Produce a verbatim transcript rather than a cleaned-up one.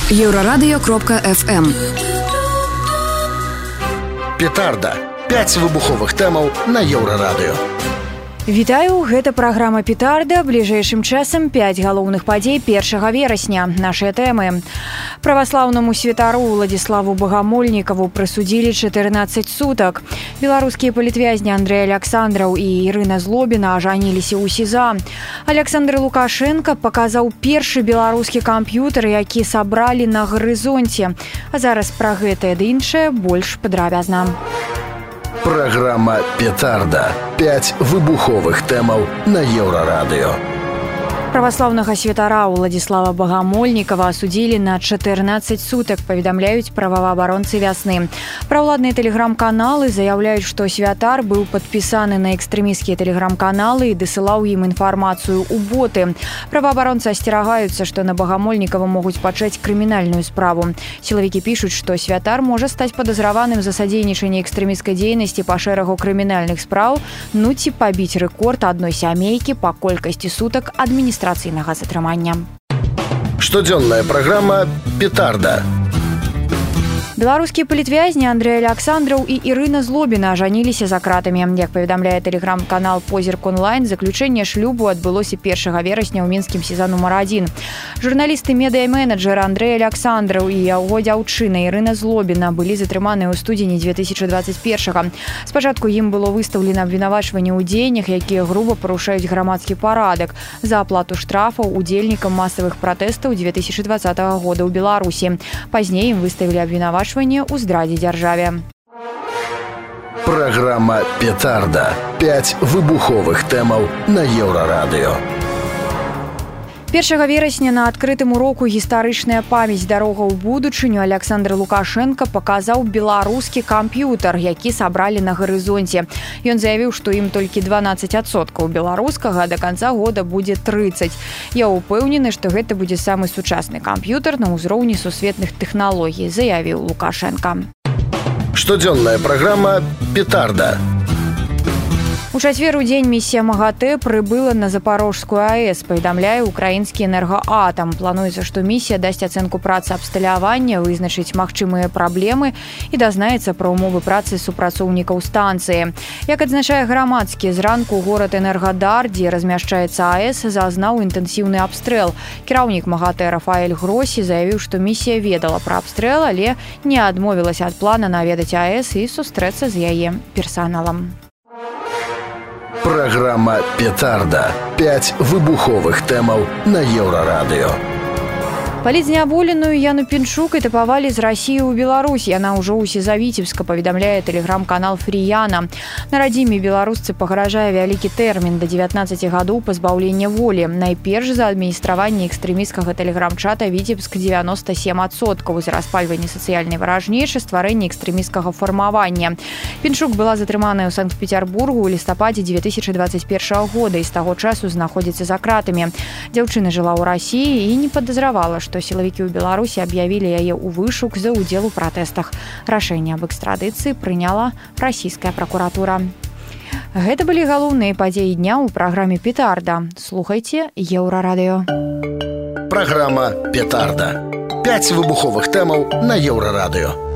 Еўрарадыё кропка эф эм. Петарда. пяць выбуховых тэмаў на Еўрарадыё. Вітаю, гэта праграма «Петарда». Бліжэйшым часам пяць галоўных падзей першага верасня. Нашыя тэмы. Праваслаўнаму святару Уладзіславу Багамольнікаву прысудзілі чатырнаццаць сутак. Беларускія палітвязні Андрэй Аляксандраў і Ірына Злобіна ажаніліся ў СІЗА. Аляксандр Лукашенка паказаў першы беларускі камп'ютар, які сабралі на гарызонце. А зараз пра гэтае ды іншае больш падрабязна. Праграма «Петарда». пяць выбуховых тэмаў на Еўрарадыё. Праваслаўнага святара Уладзіслава Багамольнікава асудзілі на чатырнаццаць сутак, паведамляюць праваабаронцы «Вясны». Праўладныя тэлеграм-каналы заяўляюць, што святар быў падпісаны на экстрэмісцкія тэлеграм-каналы і дасылаў ім інфармацыю ў боты. Праваабаронцы асцерагаюцца, што на Багамольнікава могуць пачаць крымінальную справу. Сілавікі пішуць, што святар можа стаць падазраваным за садзейнічанне экстрэмісцкай дзейнасці па шэрагу крымінальных спраў, ну ці пабіць рэкорд адной сямейкі па колькасці сутак адміністрацыйнага затрымання. Штодзённая праграма «Петарда». Беларускія палітвязні Андрэй Аляксандраў і Ірына Злобіна ажаніліся за кратамі. Як паведамляе тэлеграм-канал «Позірк онлайн», заключэнне шлюбу адбылося першага верасня ў мінскім СІЗА нумар адзін. Журналісты медыа-менеджер Андрэй Аляксандраў і яго дзяўчына Ірына Злобіна былі затрыманыя ў студзені дзве тысячы дваццаць першага. Спачатку ім было выстаўлена абвінавачванне ў дзеяннях, якія груба парушаюць грамадскі парадак, за аплату штрафаў удзельнікам масавых пратэстаў дзве тысячы дваццатага года ў Беларусі. Пазней ім выставілі абвінавачванне у здрадзе дзяржаве. Праграма «Петарда». пяць выбуховых тэмаў на Еўрарадыё. Першага верасня на адкрытым уроку «Гістарычная памяць. Дарога ў будучыню» Аляксандр Лукашенка паказаў беларускі камп'ютар, які сабралі на гарызонце. Ён заявіў, што ім толькі дванаццаць адсоткаў беларускага, а да канца года будзе трыццаць. Я ўпэўнены, што гэта будзе самы сучасны камп'ютар на ўзроўні сусветных тэхналогій, заявіў Лукашенка. Штодзённая праграма «Петарда». У чацвер у дзень місія МАГАТЭ прыбыла на Запарожскую АЭС, паведамляе украінскі энергаатам. Плануецца, што місія дасць ацэнку працы абсталявання, вызначыць магчымыя праблемы і дазнаецца пра ўмовы працы супрацоўнікаў станцыі. Як адзначае грамадскі, зранку горад Энергадар, дзе размяшчаецца АЭС, зазнаў інтэнсіўны абстрэл. Кіраўнік МАГАТЭ Рафаэль Гросі заявіў, што місія ведала пра абстрэл, але не адмовілася ад плана наведаць АЭС і сустрэцца з яе персаналам. Праграма «Петарда». пяць выбуховых тэмаў на Еўрарадыё. Палітзняволеную Яну Пінчук этапавалі з Расіі ў Беларусь. Яна ўжо ў СІЗА Віцебска, паведамляе тэлеграм-канал «Фріяна». На радзіме беларусцы пагражае вялікі тэрмін да дзевятнаццаці гадоў пазбаўлення волі. Найперш за адміністраванне экстрэмісцкага тэлеграм-чата «Віцебск дзевяноста сем адсоткаў» за распальванне сацыяльнай варажнечы, стварэнне экстрэмісцкага фармавання. Пінчук была затрыманая ў Санкт-Петербургу ў лістападзе дзве тысячы дваццаць першага года і з таго часу знаходзіцца за кратамі. Дзяўчына жыла ў Расіі і не падазравала, што сілавікі ў Беларусі аб'явілі яе ў вышук за ўдзел у пратэстах. Рашэнне аб экстрадыцыі прыняла расійская пракуратура. Гэта былі галоўныя падзеі дня ў праграме «Петарда». Слухайце Еўрарадыё. Праграма «Петарда». пяць выбуховых тэмаў на Еўрарадыё.